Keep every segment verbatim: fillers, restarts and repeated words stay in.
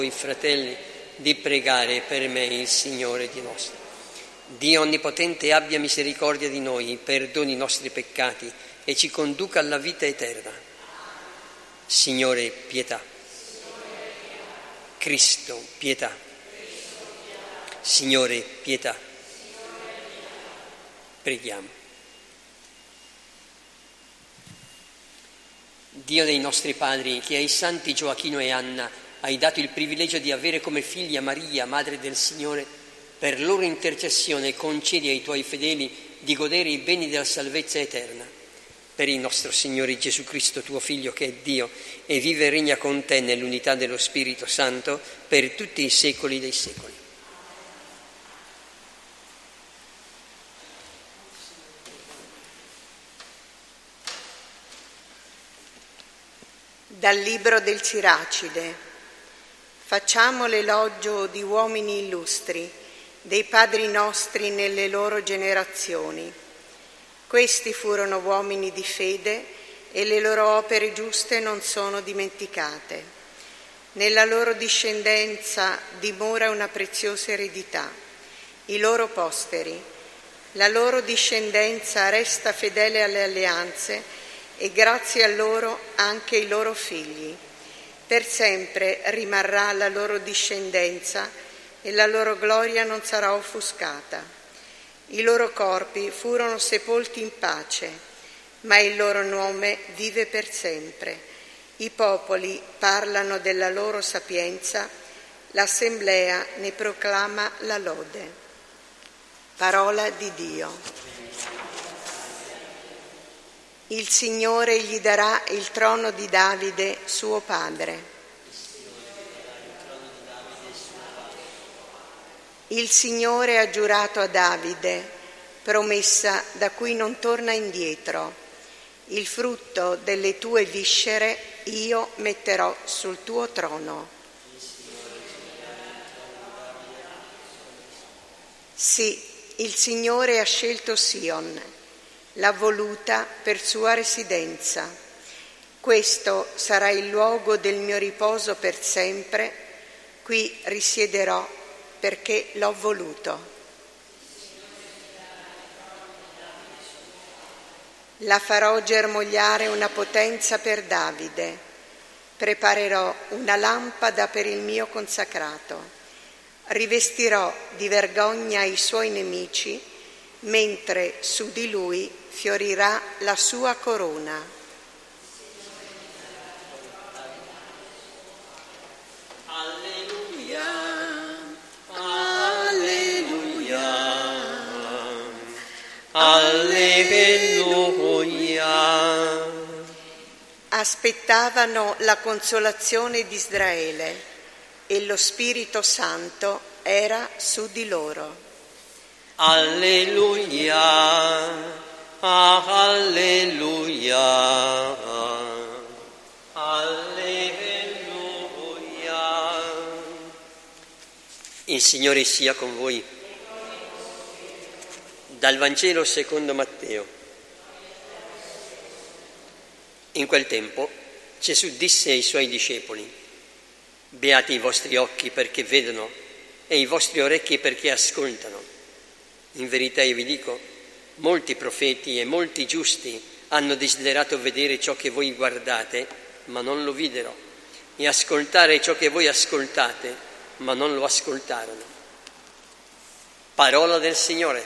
voi fratelli di pregare per me il Signore Dio nostro. Dio Onnipotente abbia misericordia di noi, perdoni i nostri peccati e ci conduca alla vita eterna. Signore, pietà. Cristo, pietà. Signore, pietà. Preghiamo. Dio dei nostri padri, che ai santi Gioacchino e Anna hai dato il privilegio di avere come figlia Maria, Madre del Signore, per loro intercessione concedi ai tuoi fedeli di godere i beni della salvezza eterna. Per il nostro Signore Gesù Cristo, tuo Figlio, che è Dio e vive e regna con te nell'unità dello Spirito Santo per tutti i secoli dei secoli. Dal libro del Siracide. Facciamo l'elogio di uomini illustri, dei padri nostri nelle loro generazioni. Questi furono uomini di fede e le loro opere giuste non sono dimenticate. Nella loro discendenza dimora una preziosa eredità, i loro posteri. La loro discendenza resta fedele alle alleanze e grazie a loro anche i loro figli. Per sempre rimarrà la loro discendenza e la loro gloria non sarà offuscata. I loro corpi furono sepolti in pace, ma il loro nome vive per sempre. I popoli parlano della loro sapienza, l'assemblea ne proclama la lode. Parola di Dio. Il Signore gli darà il trono di Davide, suo padre. Il Signore ha giurato a Davide, promessa da cui non torna indietro. Il frutto delle tue viscere io metterò sul tuo trono. Sì, il Signore ha scelto Sion, l'ha voluta per sua residenza. Questo sarà il luogo del mio riposo per sempre, qui risiederò perché l'ho voluto. La farò germogliare una potenza per Davide, preparerò una lampada per il mio consacrato, rivestirò di vergogna i suoi nemici, mentre su di lui fiorirà la sua corona. Alleluia, alleluia, alleluia. Aspettavano la consolazione di Israele e lo Spirito Santo era su di loro. Alleluia, alleluia, alleluia. Il Signore sia con voi. Dal Vangelo secondo Matteo. In quel tempo Gesù disse ai suoi discepoli: beati i vostri occhi perché vedono e i vostri orecchi perché ascoltano. In verità io vi dico, molti profeti e molti giusti hanno desiderato vedere ciò che voi guardate, ma non lo videro, e ascoltare ciò che voi ascoltate, ma non lo ascoltarono. Parola del Signore.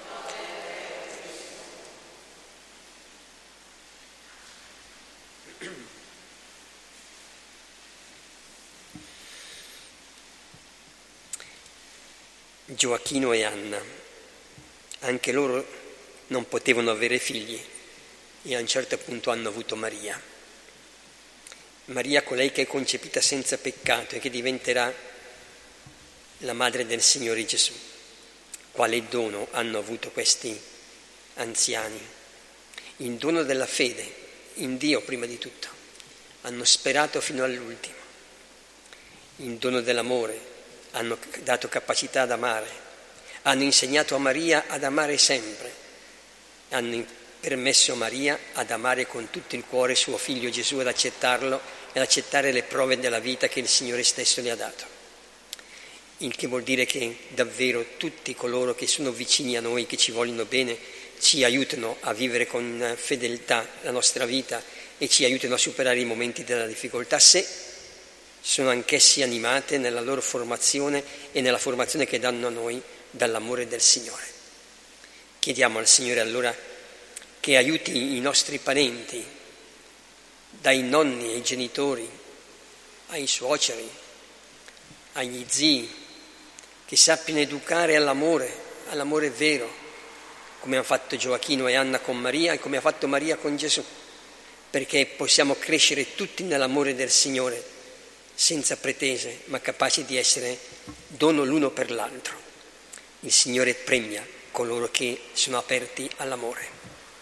Gioacchino e Anna. Anche loro non potevano avere figli e a un certo punto hanno avuto Maria. Maria, colei che è concepita senza peccato e che diventerà la madre del Signore Gesù. Quale dono hanno avuto questi anziani? Il dono della fede in Dio prima di tutto. Hanno sperato fino all'ultimo. Il dono dell'amore, hanno dato capacità ad amare. Hanno insegnato a Maria ad amare sempre, hanno permesso a Maria ad amare con tutto il cuore suo figlio Gesù, ad accettarlo e ad accettare le prove della vita che il Signore stesso le ha dato. Il che vuol dire che davvero tutti coloro che sono vicini a noi, che ci vogliono bene, ci aiutano a vivere con fedeltà la nostra vita e ci aiutano a superare i momenti della difficoltà, se sono anch'essi animate nella loro formazione e nella formazione che danno a noi dall'amore del Signore. Chiediamo al Signore allora che aiuti i nostri parenti, dai nonni ai genitori, ai suoceri, agli zii, che sappiano educare all'amore, all'amore vero, come hanno fatto Gioachino e Anna con Maria e come ha fatto Maria con Gesù, perché possiamo crescere tutti nell'amore del Signore, senza pretese, ma capaci di essere dono l'uno per l'altro. Il Signore premia coloro che sono aperti all'amore.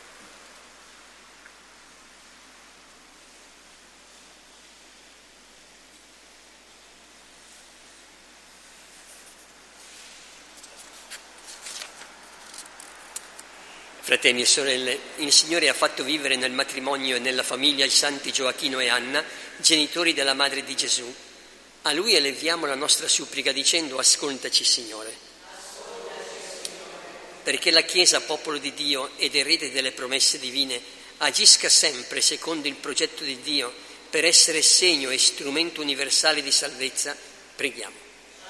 Fratelli e sorelle, il Signore ha fatto vivere nel matrimonio e nella famiglia i santi Gioachino e Anna, genitori della Madre di Gesù. A Lui eleviamo la nostra supplica dicendo: ascoltaci, Signore. Perché la Chiesa, popolo di Dio ed erede delle promesse divine, agisca sempre secondo il progetto di Dio per essere segno e strumento universale di salvezza, preghiamo.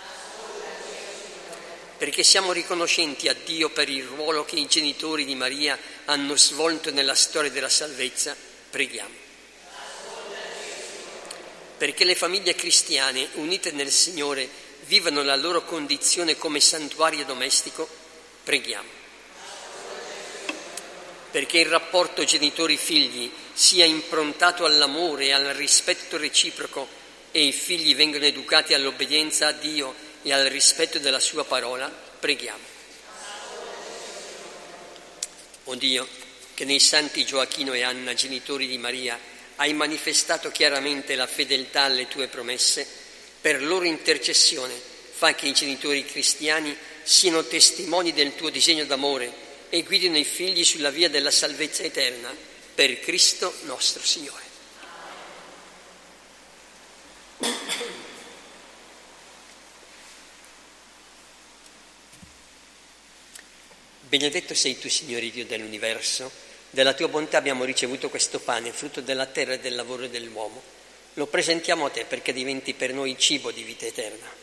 Perché siamo riconoscenti a Dio per il ruolo che i genitori di Maria hanno svolto nella storia della salvezza, preghiamo. Perché le famiglie cristiane unite nel Signore vivano la loro condizione come santuario domestico, preghiamo. Perché il rapporto genitori-figli sia improntato all'amore e al rispetto reciproco e i figli vengano educati all'obbedienza a Dio e al rispetto della sua parola, preghiamo. O Dio, che nei santi Gioachino e Anna, genitori di Maria, hai manifestato chiaramente la fedeltà alle tue promesse, per loro intercessione fa che i genitori cristiani siano testimoni del tuo disegno d'amore e guidino i figli sulla via della salvezza eterna, per Cristo nostro Signore. Benedetto sei tu, Signore Dio dell'universo, della tua bontà abbiamo ricevuto questo pane, frutto della terra e del lavoro dell'uomo. Lo presentiamo a te perché diventi per noi cibo di vita eterna.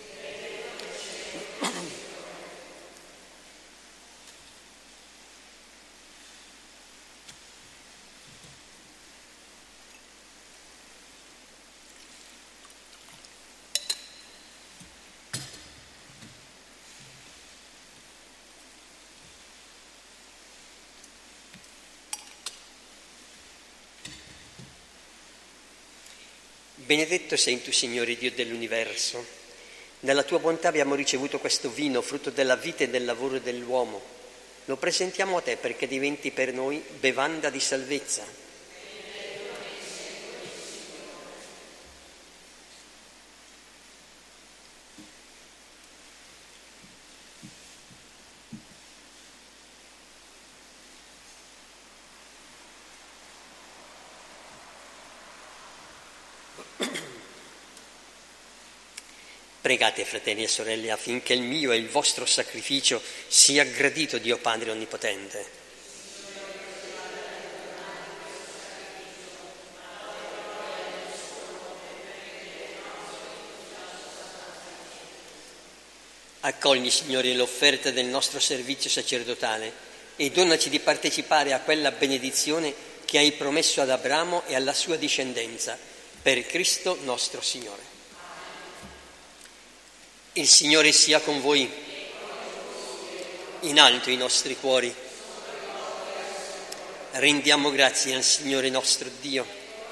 Benedetto sei tu, Signore Dio dell'universo. Nella tua bontà abbiamo ricevuto questo vino, frutto della vita e del lavoro dell'uomo. Lo presentiamo a te perché diventi per noi bevanda di salvezza. Pregate, fratelli e sorelle, affinché il mio e il vostro sacrificio sia gradito Dio Padre Onnipotente. Accogli, Signore, l'offerta del nostro servizio sacerdotale e donaci di partecipare a quella benedizione che hai promesso ad Abramo e alla sua discendenza, per Cristo nostro Signore. Il Signore sia con voi. In alto i nostri cuori. Rendiamo grazie al Signore nostro Dio.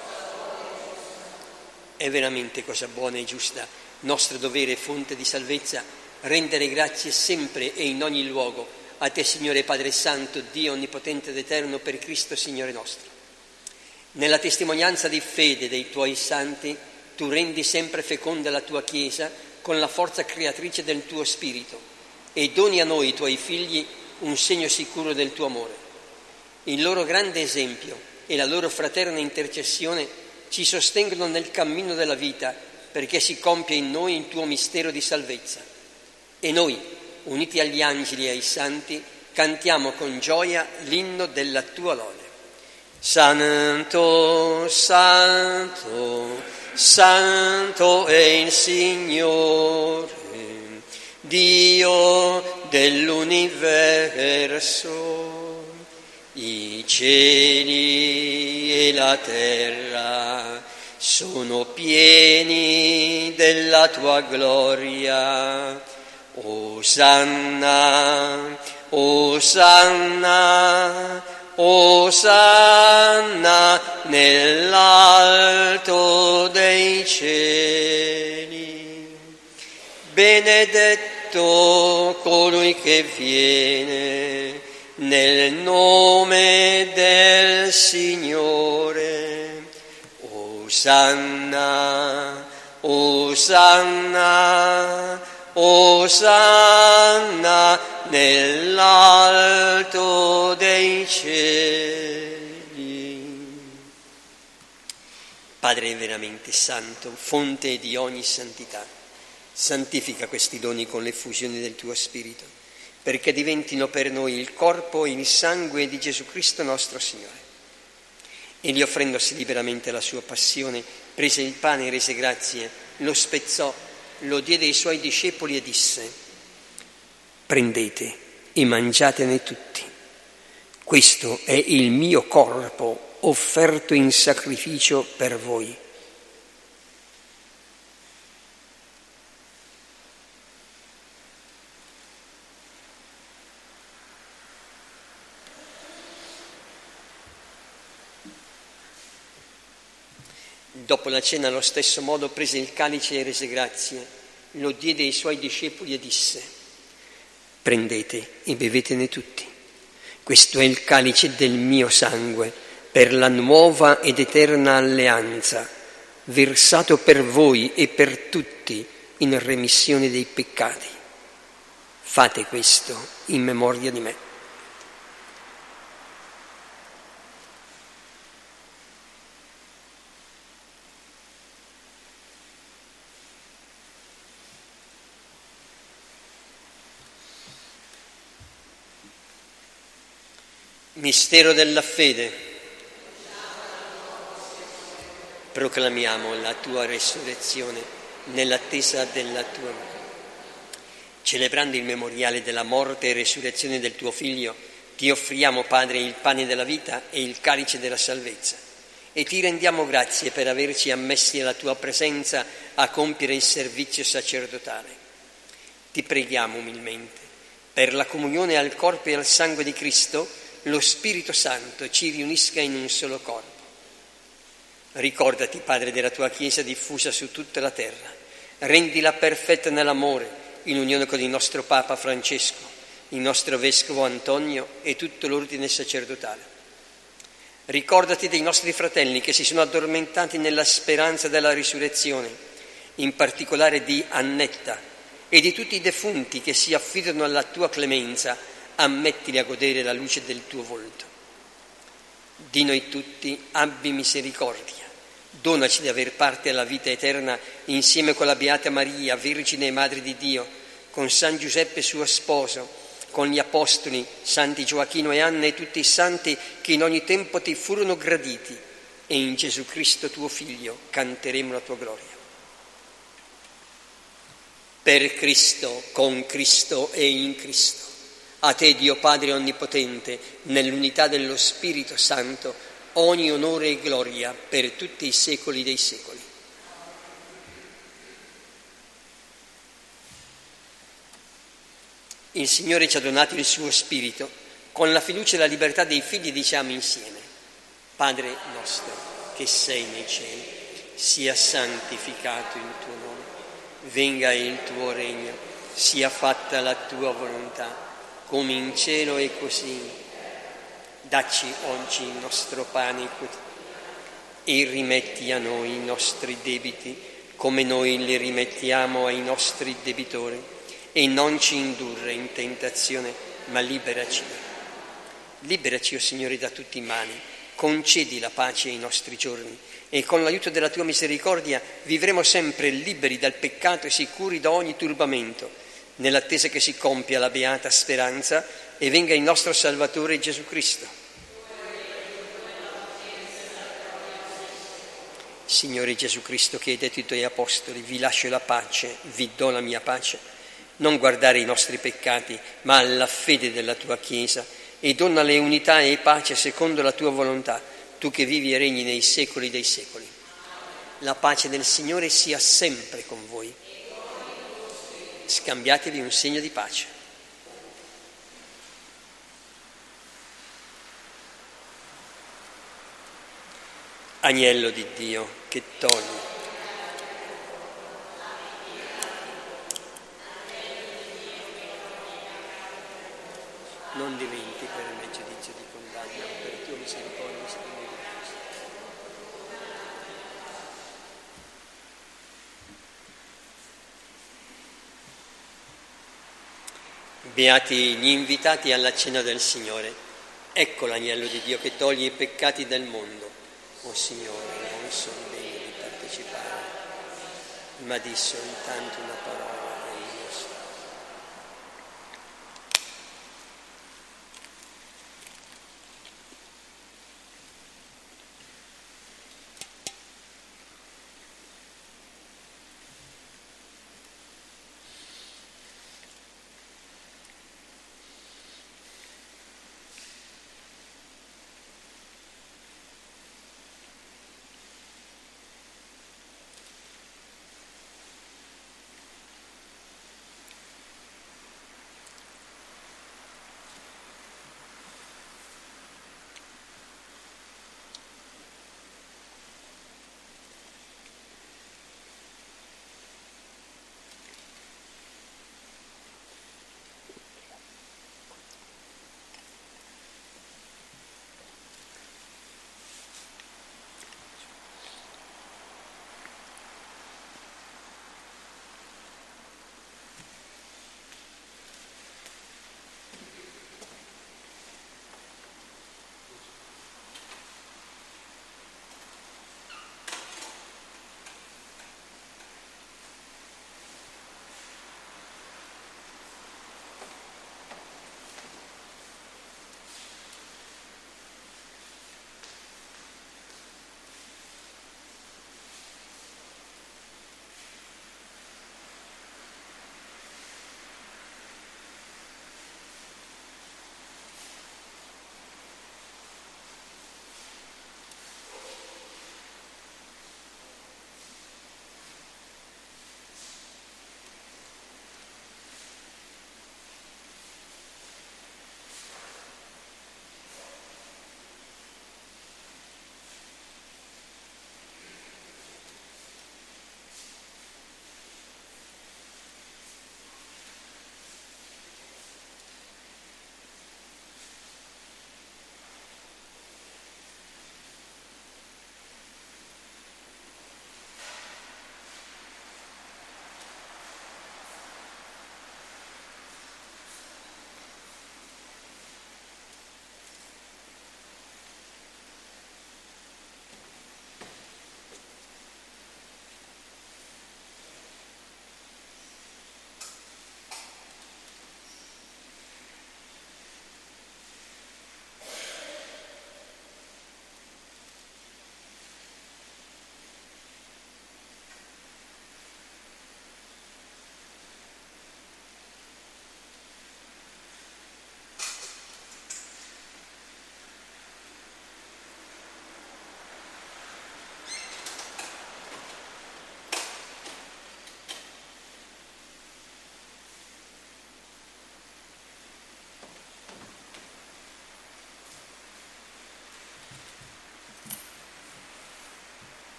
È veramente cosa buona e giusta, nostro dovere e fonte di salvezza, rendere grazie sempre e in ogni luogo a te, Signore Padre Santo, Dio Onnipotente ed Eterno, per Cristo Signore nostro. Nella testimonianza di fede dei tuoi santi, tu rendi sempre feconda la tua Chiesa con la forza creatrice del tuo Spirito e doni a noi, i tuoi figli, un segno sicuro del tuo amore. Il loro grande esempio e la loro fraterna intercessione ci sostengono nel cammino della vita, perché si compie in noi il tuo mistero di salvezza. E noi, uniti agli angeli e ai santi, cantiamo con gioia l'inno della tua lode. Santo, santo, santo è il Signore, Dio dell'universo. I cieli e la terra sono pieni della tua gloria. Osanna, Osanna, Osanna nell'alto dei cieli. Benedetto colui che viene nel nome del Signore. Osanna, Osanna, Osanna nell'alto dei cieli. Padre veramente santo, fonte di ogni santità, santifica questi doni con l'effusione del tuo Spirito, perché diventino per noi il corpo e il sangue di Gesù Cristo nostro Signore. Egli, offrendosi liberamente alla sua passione, prese il pane e rese grazie, lo spezzò, lo diede ai suoi discepoli e disse: prendete e mangiatene tutti. Questo è il mio corpo offerto in sacrificio per voi. Dopo la cena, allo stesso modo, prese il calice e rese grazie, lo diede ai suoi discepoli e disse: prendete e bevetene tutti. Questo è il calice del mio sangue, per la nuova ed eterna alleanza, versato per voi e per tutti in remissione dei peccati. Fate questo in memoria di me. Mistero della fede. Proclamiamo la tua resurrezione nell'attesa della tua morte. Celebrando il memoriale della morte e resurrezione del tuo Figlio, ti offriamo, Padre, il pane della vita e il calice della salvezza, e ti rendiamo grazie per averci ammessi alla tua presenza a compiere il servizio sacerdotale. Ti preghiamo umilmente, per la comunione al corpo e al sangue di Cristo, lo Spirito Santo ci riunisca in un solo corpo. Ricordati, Padre, della tua Chiesa diffusa su tutta la terra. Rendila perfetta nell'amore, in unione con il nostro Papa Francesco, il nostro Vescovo Antonio e tutto l'ordine sacerdotale. Ricordati dei nostri fratelli che si sono addormentati nella speranza della risurrezione, in particolare di Annetta e di tutti i defunti che si affidano alla tua clemenza. Ammettili a godere la luce del tuo volto. Di noi tutti abbi misericordia, donaci di aver parte alla vita eterna insieme con la Beata Maria, Vergine e Madre di Dio, con San Giuseppe suo sposo, con gli Apostoli, Santi Gioacchino e Anna e tutti i santi che in ogni tempo ti furono graditi, e in Gesù Cristo tuo Figlio canteremo la tua gloria. Per Cristo, con Cristo e in Cristo. A te, Dio Padre Onnipotente, nell'unità dello Spirito Santo, ogni onore e gloria per tutti i secoli dei secoli. Il Signore ci ha donato il suo Spirito. Con la fiducia e la libertà dei figli diciamo insieme: Padre nostro, che sei nei cieli, sia santificato il tuo nome. Venga il tuo regno, sia fatta la tua volontà, come in cielo e così. Dacci oggi il nostro pane quotidiano e rimetti a noi i nostri debiti, come noi li rimettiamo ai nostri debitori, e non ci indurre in tentazione, ma liberaci. Liberaci, o Signore, da tutti i mali, concedi la pace ai nostri giorni e con l'aiuto della tua misericordia vivremo sempre liberi dal peccato e sicuri da ogni turbamento, nell'attesa che si compia la beata speranza e venga il nostro Salvatore Gesù Cristo. Signore Gesù Cristo, che hai detto ai tuoi apostoli, vi lascio la pace, vi do la mia pace, non guardare i nostri peccati, ma alla fede della tua Chiesa, e donnale unità e pace secondo la tua volontà, tu che vivi e regni nei secoli dei secoli. La pace del Signore sia sempre con voi. Scambiatevi un segno di pace. Agnello di Dio, che togli. Non diventi per me giudizio di condanna, per tua misericordia secondo il Cristo. Beati gli invitati alla cena del Signore. Ecco l'agnello di Dio che toglie i peccati del mondo. O Signore, non sono degno di partecipare, ma di soltanto una parola e io sono.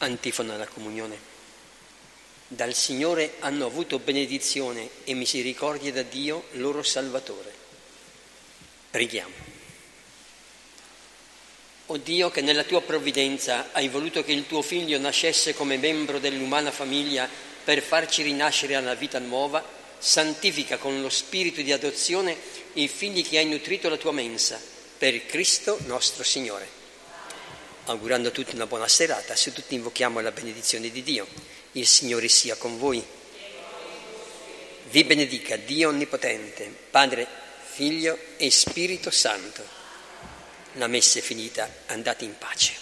Antifona alla comunione. Dal Signore hanno avuto benedizione e misericordia da Dio, loro Salvatore. Preghiamo. O Dio, che nella tua provvidenza hai voluto che il tuo Figlio nascesse come membro dell'umana famiglia per farci rinascere alla vita nuova, santifica con lo spirito di adozione i figli che hai nutrito la tua mensa, per Cristo nostro Signore. Augurando a tutti una buona serata, se tutti invochiamo la benedizione di Dio. Il Signore sia con voi. Vi benedica Dio Onnipotente, Padre, Figlio e Spirito Santo. La messa è finita, andate in pace.